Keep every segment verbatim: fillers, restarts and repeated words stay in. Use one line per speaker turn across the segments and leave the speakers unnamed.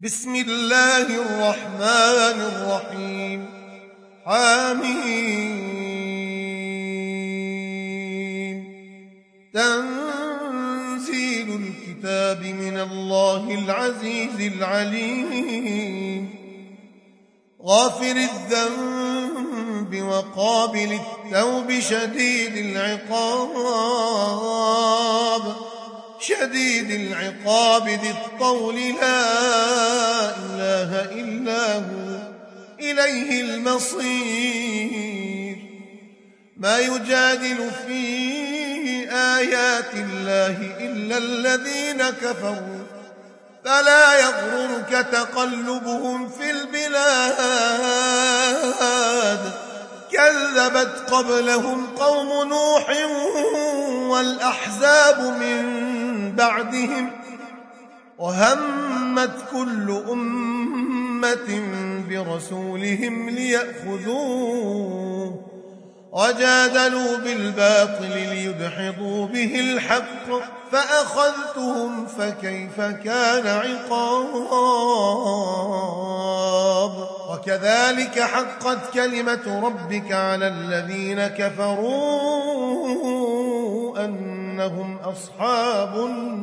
بسم الله الرحمن الرحيم. حميم. تنزيل الكتاب من الله العزيز العليم. غافر الذنب وقابل التوب شديد العقاب شديد العقاب ذي الطول لا إله إلا هو إليه المصير. ما يجادل في آيات الله إلا الذين كفروا فلا يغررك تقلبهم في البلاد. كذبت قبلهم قوم نوح والأحزاب من بعدهم وهمت كل أمة برسولهم ليأخذوه وجادلوا بالباطل ليدحضوا به الحق فأخذتهم فكيف كان عقاب. وكذلك حقت كلمة ربك على الذين كفروا أنهم أصحاب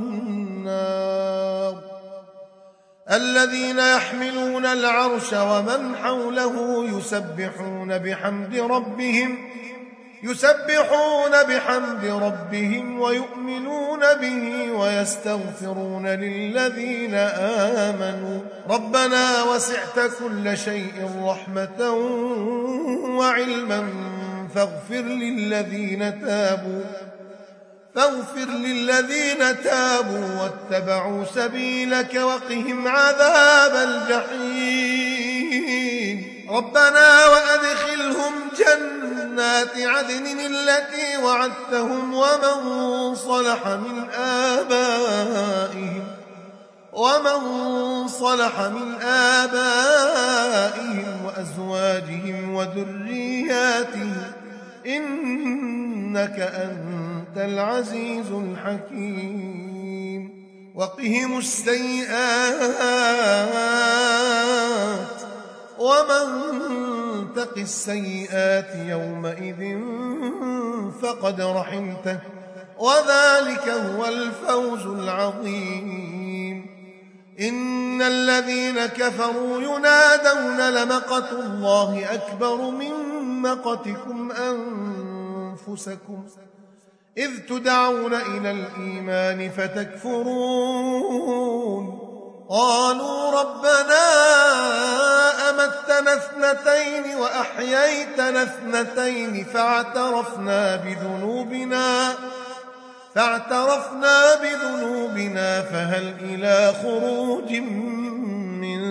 النار. الذين يحملون العرش ومن حوله يسبحون بحمد ربهم يسبحون بحمد ربهم ويؤمنون به ويستغفرون للذين آمنوا ربنا وسعت كل شيء رحمة وعلما فاغفر للذين تابوا فاغفر للذين تابوا واتبعوا سبيلك وقهم عذاب الجحيم. ربنا وأدخلهم جنات عدن التي وعدتهم ومن صلح من آبائهم ومن صلح من آبائهم وأزواجهم وذرياتهم إنك أنت العزيز الحكيم. وقهم السيئات ومن تق السيئات يومئذ فقد رحمته وذلك هو الفوز العظيم. إن الذين كفروا ينادون لمقت الله أكبر من مقتكم أنفسكم إذ تدعون إلى الإيمان فتكفرون. قالوا ربنا أمتنا اثنتين وأحييتنا اثنتين فاعترفنا بذنوبنا فاعترفنا بذنوبنا فهل إلى خروج من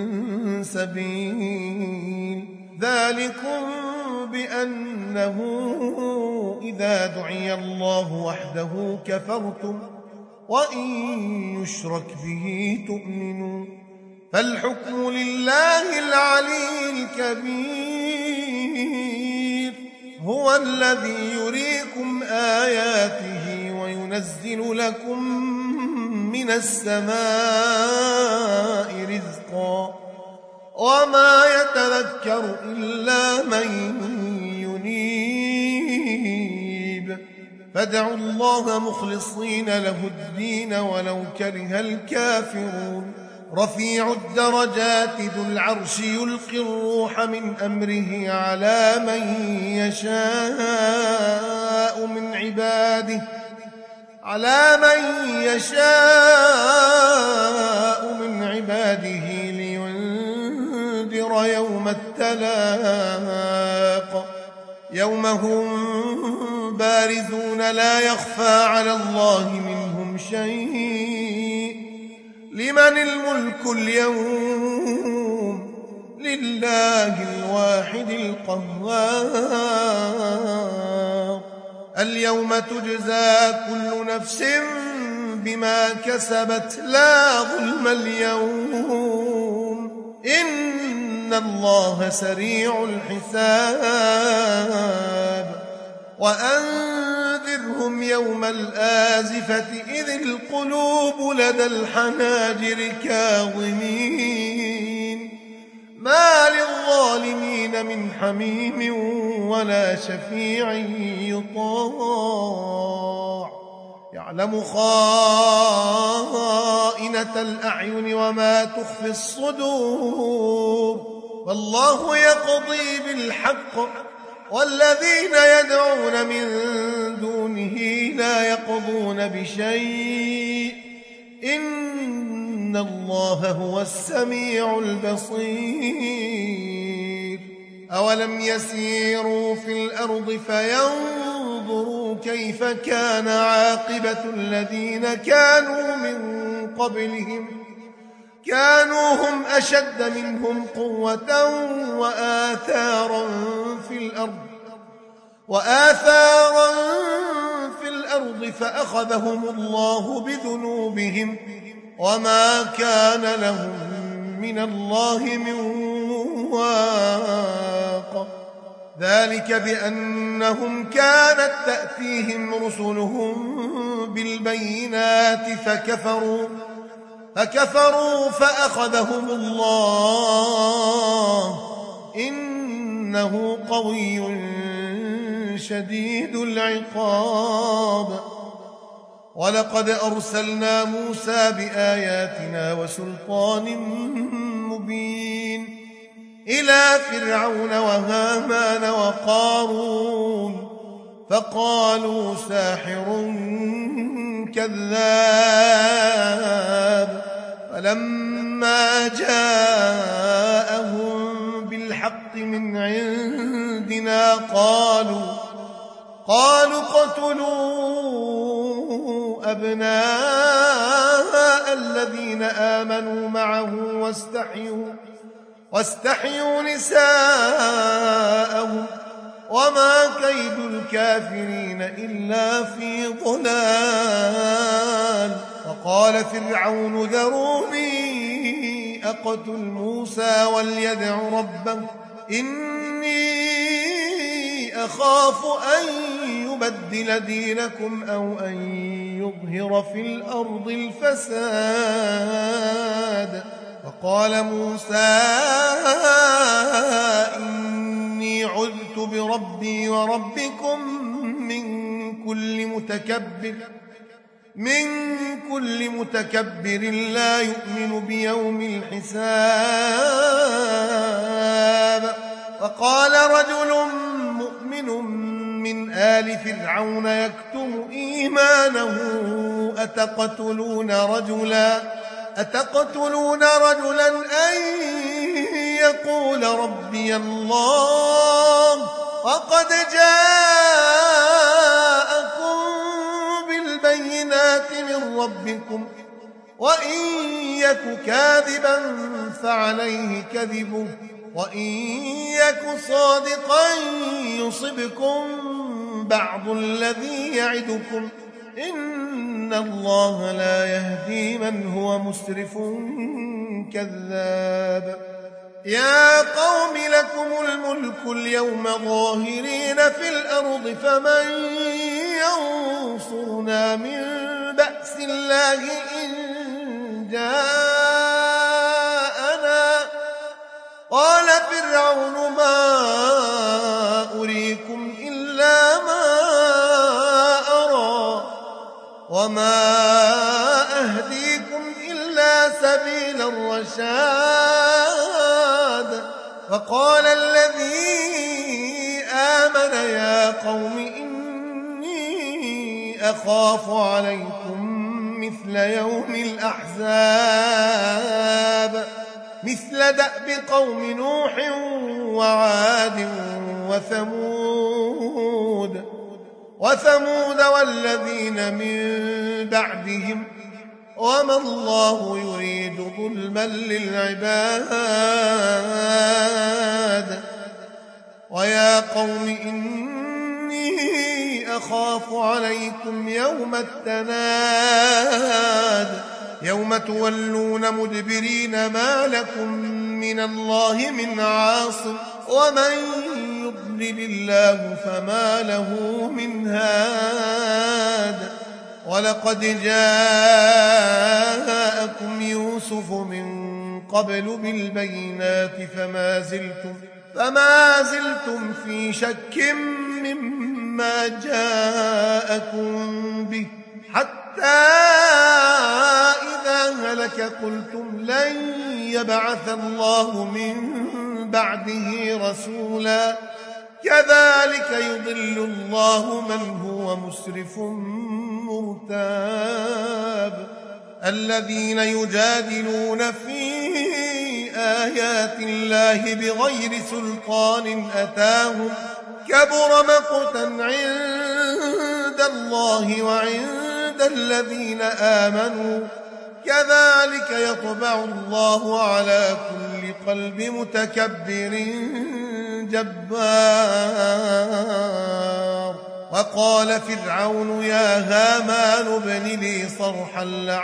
سبيل. ذلكم بأنه إذا دعي الله وحده كفرتم وإن يشرك به تؤمنوا فالحكم لله العلي الكبير. هو الذي يريكم آياته وينزل لكم من السماء رزقا وما يتذكر إلا من ينيب. فادعوا الله مخلصين له الدين ولو كره الكافرون. رفيع الدرجات ذو العرش يلقي الروح من أمره على من يشاء من عباده على من يشاء من عباده لينذر يوم التلاق يوم هم بارزون لا يخفى على الله منهم شيء. لمن الملك اليوم لله الواحد القهار. اليوم تجزى كل نفس بما كسبت لا ظلم اليوم إن الله سريع الحساب. وأنذرهم يوم الآزفة إذ القلوب لدى الحناجر كاظمين يسقون من حميم ولا شفيع يطاع يعلم خائنة الأعين وما تخفي الصدور والله يقضي بالحق والذين يدعون من دونه لا يقضون بشيء إن الله هو السميع البصير أولم يسيروا في الأرض فينظروا كيف كان عاقبة الذين كانوا من قبلهم كانوا هم أشد منهم قوة وآثارا في الأرض وآثارا في الأرض فأخذهم الله بذنوبهم وما كان لهم من الله من واق ذلك بأنهم كانت تأتيهم رسلهم بالبينات فكفروا فكفروا فأخذهم الله إنه قوي شديد العقاب ولقد أرسلنا موسى بآياتنا وسلطان مبين إلى فرعون وهامان وقارون فقالوا ساحر كذاب فلما جاءهم بالحق من عندنا قالوا قالوا اقتلوا أبناء الذين آمنوا معه واستحيوا واستحيوا نساءهم وما كيد الكافرين إلا في ضلال وقال فرعون ذروني أقتل موسى وليدع ربه إني أخاف أن يبدل دينكم أو أن يظهر في الأرض الفساد وقال موسى إني عذت بربي وربكم من كل متكبر من كل متكبر لا يؤمن بيوم الحساب وقال رجل مؤمن من آل فرعون يكتم إيمانه أتقتلون رجلا أتقتلون رجلا أن يقول ربي الله وقد جاءكم بالبينات من ربكم وإن يك كاذبا فعليه كذبه وإن يك صادقا يصبكم بعض الذي يعدكم إن الله لا يهدي من هو مسرف كذاب يا قوم لكم الملك اليوم ظاهرين في الأرض فمن ينصرنا من بأس الله إن جاءنا قال فرعون ما أريكم إلا ما أرى وما أهديكم إلا سبيل الرشاد فقال الذي آمن يا قوم إني أخاف عليكم مثل يوم الأحزاب مثل دأب قوم نوح وعاد وثمود وثمود والذين من بعدهم وما الله يريد ظلما للعباد ويا قوم إني أخاف عليكم يوم التناد يوم تولون مدبرين ما لكم من الله من عاصم ومن يضلل الله فما له من هاد ولقد جاءكم يوسف من قبل بالبينات فما زلتم فما زلتم في شك مما جاءكم به حتى إذا هلك قلتم لن يبعث الله من بعده رسولا كذلك يضل الله من هو مسرف مرتاب الذين يجادلون في آيات الله بغير سلطان أتاهم كبر مقتا عند الله وعند الذين آمنوا كذلك يطبع الله على كل قلب متكبر جبار وقال فرعون يا هامان ابن لي صرحا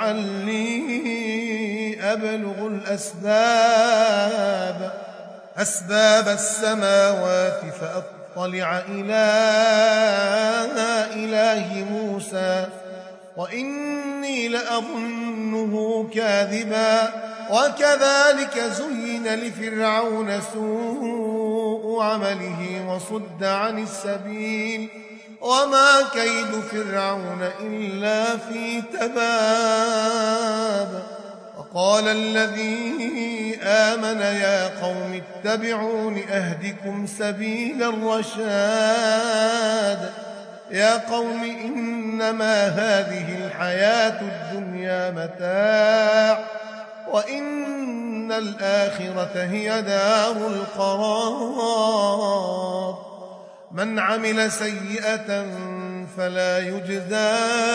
لعلي أبلغ الأسباب أسباب السماوات فأطلع إلى إله موسى وإني لأظنه كاذبا وكذلك زين لفرعون سوء عمله وصد عن السبيل وما كيد فرعون إلا في تباب وقال الذي آمن يا قوم اتبعون أهدكم سبيل الرشاد يا قوم إنما هذه الحياة الدنيا متاع وإن الآخرة هي دار القرار من عمل سيئة فلا يجزى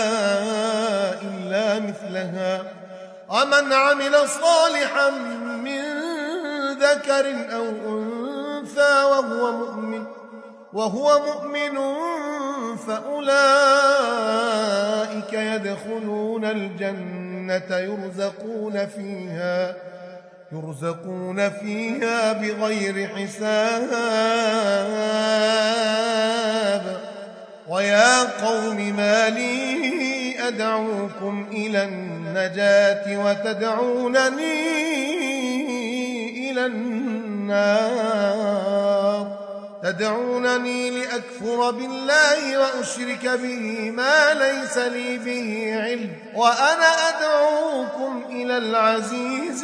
إلا مثلها ومن عمل صالحا من ذكر أو أنثى وهو مؤمن وهو مؤمن فأولئك يدخلون الجنة يرزقون فيها يرزقون فيها بغير حساب ويا قوم ما لي أدعوكم إلى النجاة وتدعونني إلى النار تدعونني لأكفر بالله وأشرك به ما ليس لي به علم وأنا أدعوكم إلى العزيز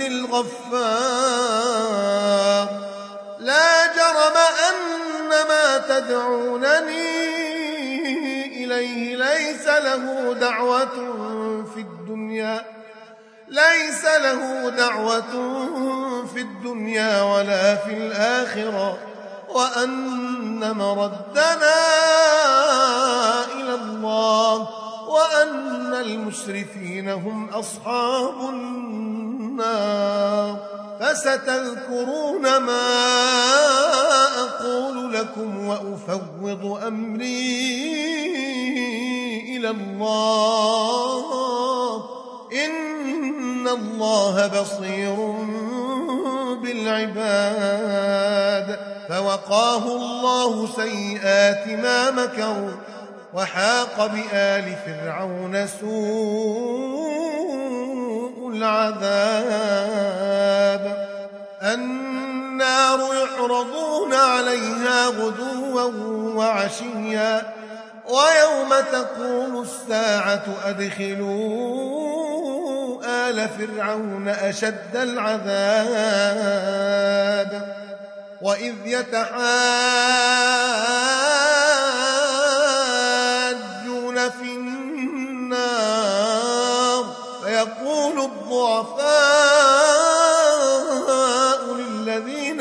الغفار لا جرم أن ما تدعونني إليه ليس له دعوة في الدنيا ليس له دعوة في الدنيا ولا في الآخرة وأن مردنا إلى الله وأن المسرفين هم أصحاب النار فستذكرون ما أقول لكم وأفوض أمري إلى الله إن الله بصير بالعباد فوقاه الله سيئات ما مكروا وحاق بآل فرعون سوء العذاب النار يعرضون عليها غدوا وعشيا ويوم تقوم الساعة أدخلوا آل فرعون أشد العذاب وإذ يتحاجون في النار فيقول الضعفاء للذين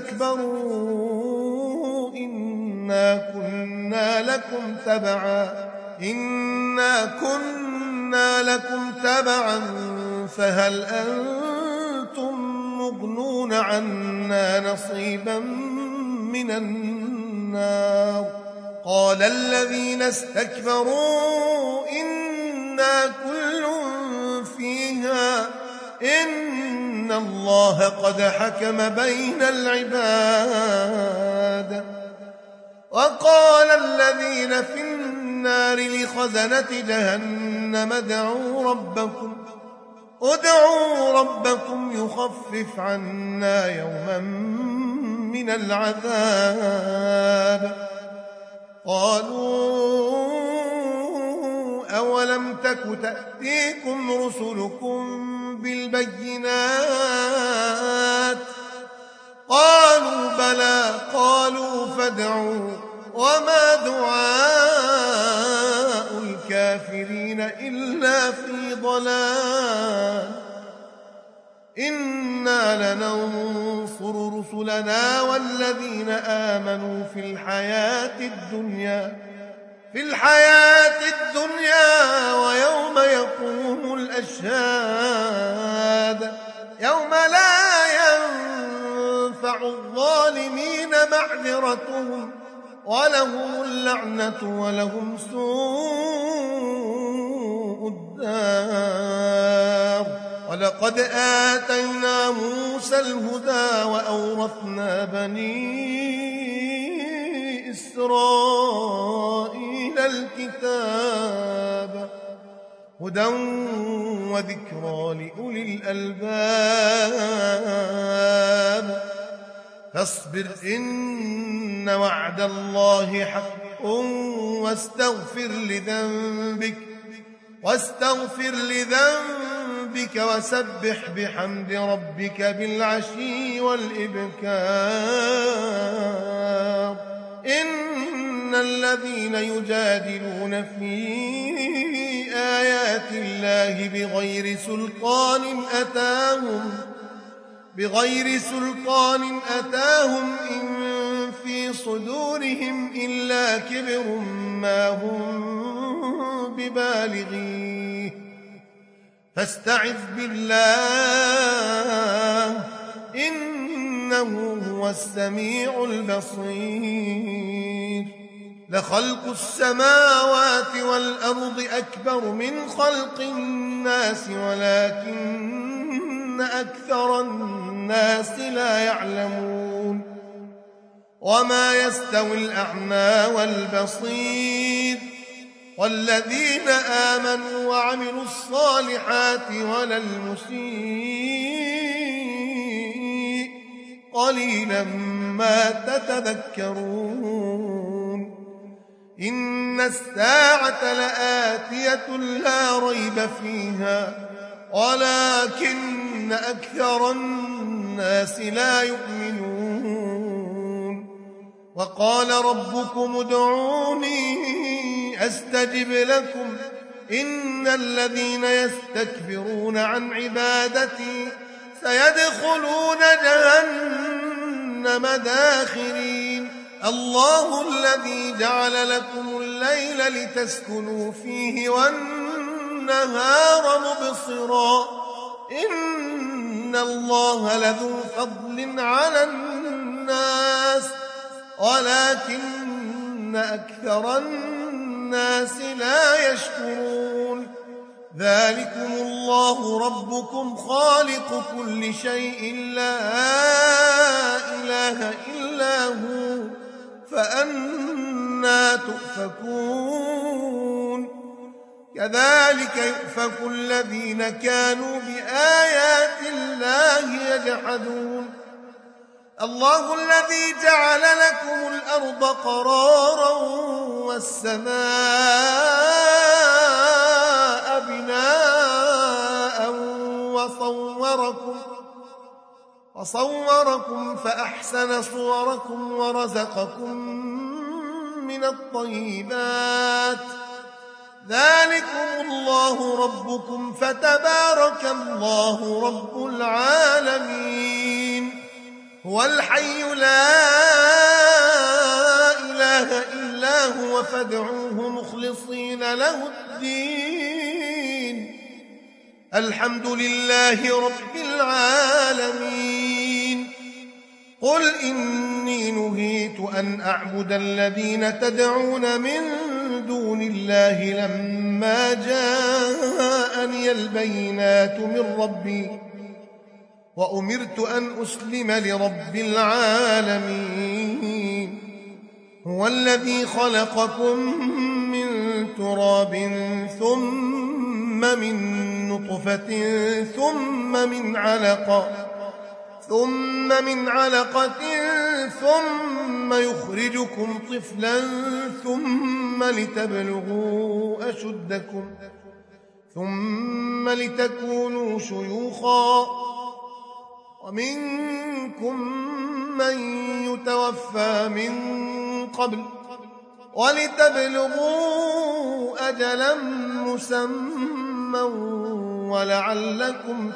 استكبروا إنا كنا لكم تبعا إنا كنا لكم تبعا فهل أنتم مغنون عنا نصيبا من النار قال الذين استكبروا إنا كل فيها إن الله قد حكم بين العباد وقال الذين في النار لخزنة جهنم ادعوا ربكم ادعوا ربكم يخفف عنا يوما من العذاب. قالوا أولم تك تأتيكم رسلكم بالبينات؟ قالوا بلى. قالوا فادعوا. وما دعاء الكافرين إلا في ضلال. إنا لننصر رسلنا والذين آمنوا في الحياة الدنيا في الحياة الدنيا ويوم يقوم الأشهاد، يوم لا ينفع الظالمين معذرتهم ولهم اللعنة ولهم سوء الدار. ولقد آتينا موسى الهدى وأورثنا بني إسرائيل الكتاب هدى وذكرى لأولي الألباب. فاصبر إن وعد الله حق واستغفر لذنبك واستغفر لذنبك وسبح بحمد ربك بالعشي والإبكار. إن الذين يجادلون في آيات الله بغير سلطان أتاهم بغير سلطان أتاهم إن في صدورهم إلا كبر ما هم ببالغيه فاستعذ بالله إنه هو السميع البصير. لخلق السماوات والأرض أكبر من خلق الناس ولكن أكثر الناس لا يعلمون. وما يستوي الأعمى والبصير والذين آمنوا وعملوا الصالحات ولا المسيء قليلا ما تتذكرون. إن الساعة لآتية لا ريب فيها ولكن أكثر الناس لا يؤمنون. وقال ربكم ادعوني أستجب لكم إن الذين يستكبرون عن عبادتي سيدخلون جهنم داخرين. الله الذي جعل لكم الليل لتسكنوا فيه والنهار مبصرا إن الله لذو فضل على الناس ولكن أكثر الناس لا يشكرون. ذلكم الله ربكم خالق كل شيء لا إله إلا هو فأنى تؤفكون. كذلك يؤفك الذين كانوا بآيات الله يجحدون. الله الذي جعل لكم الأرض قرارا والسماء بناء وصوركم وصوركم فأحسن صوركم ورزقكم من الطيبات. ذلكم الله ربكم فتبارك الله رب العالمين. هو الحي لا إله إلا هو فادعوه مخلصين له الدين. الحمد لله رب العالمين. قل إني نهيت أن أعبد الذين تدعون من دون الله لما جاءني البينات من ربي وأمرت أن أسلم لرب العالمين. هو الذي خلقكم من تراب ثم من نطفة ثم من علقة ثم من علقة ثم يخرجكم طفلا ثم لتبلغوا أشدكم ثم لتكونوا شيوخا ومنكم من يتوفى من قبل ولتبلغوا أجلا مسمى ولعلكم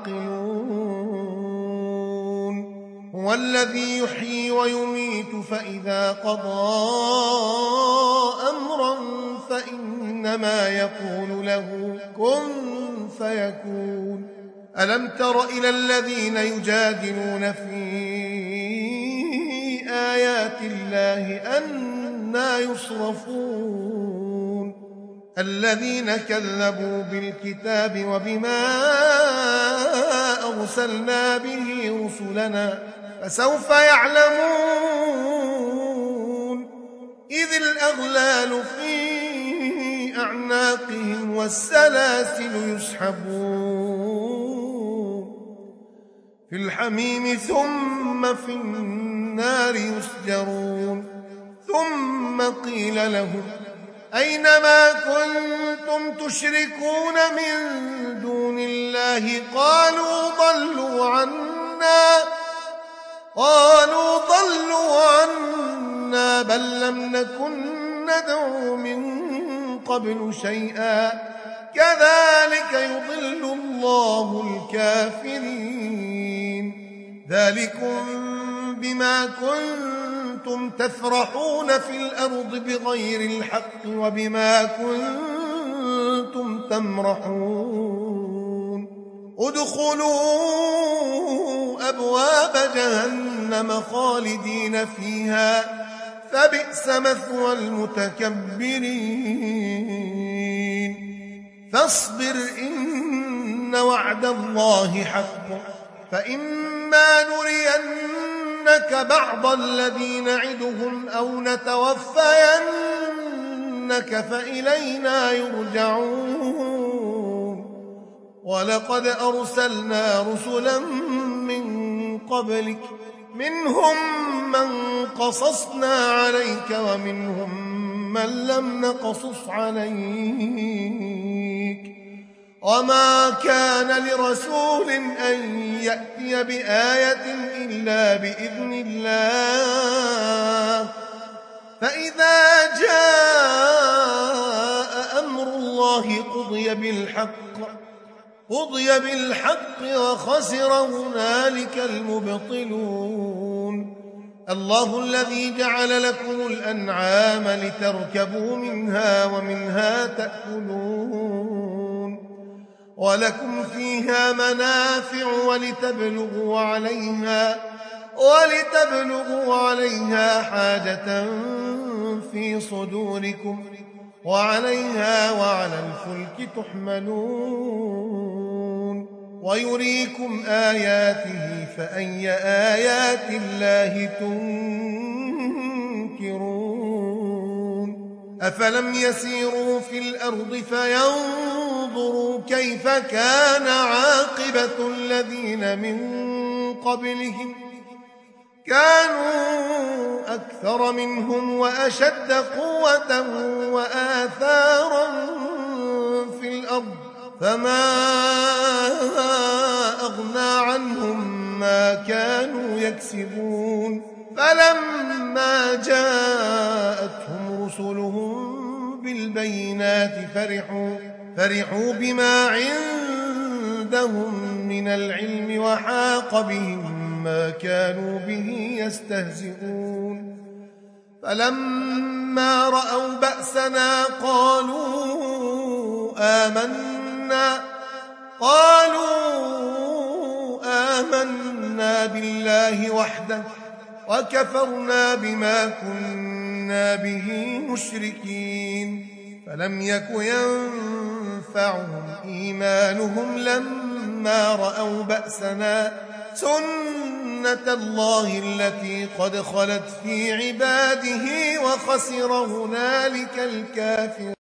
تعقلون هو الذي يحيي ويميت فإذا قضى أمرا فإنما يقول له كن فيكون ألم تر إلى الذين يجادلون في آيات الله أنى يصرفون الذين كذبوا بالكتاب وبما أرسلنا به رسلنا فسوف يعلمون إذ الأغلال في أعناقهم والسلاسل يسحبون في الحميم ثم في النار يسجرون ثم قيل لهم أينما كنتم تشركون من دون الله قالوا ضلوا عنا قالوا ضلوا عنا بل لم نكن ندعو من قبل شيئا كذلك يضل الله الكافرين ذلكم بما كنتم تفرحون في الأرض بغير الحق وبما كنتم تمرحون ادخلوا أبواب جهنم خالدين فيها فبئس مثوى المتكبرين فاصبر إن وعد الله حق فإما نرينك بعض الذي نعدهم أو نتوفينك فإلينا يرجعون ولقد أرسلنا رسلا من قبلك منهم من قصصنا عليك ومنهم من لم نقصص عليك وما كان لرسول أن يأتي بآية إلا بإذن الله فإذا جاء أمر الله قضي بالحق قضي بالحق وخسر هنالك المبطلون الله الذي جعل لكم الأنعام لتركبوا منها ومنها تأكلون ولكم فيها منافع ولتبلغوا عليها ولتبلغوا عليها حاجة في صدوركم وعليها وعلى الفلك تحملون ويريكم آياته فأي آيات الله تنكرون أفلم يسيروا في الأرض فينظروا كيف كان عاقبة الذين من قبلهم كانوا أكثر منهم وأشد قوة وآثارا في الأرض فما أغنى عنهم ما كانوا يكسبون فلما جاءتهم رسلهم بالبينات فرحوا, فرحوا بما عندهم من العلم وحاق بهم ما كانوا به يستهزئون فلما رأوا بأسنا قالوا آمنا قالوا آمنا بالله وحده وكفرنا بما كنا به مشركين فلم يك ينفعهم إيمانهم لما رأوا بأسنا سنة الله التي قد خلت في عباده وخسر هنالك الكافرون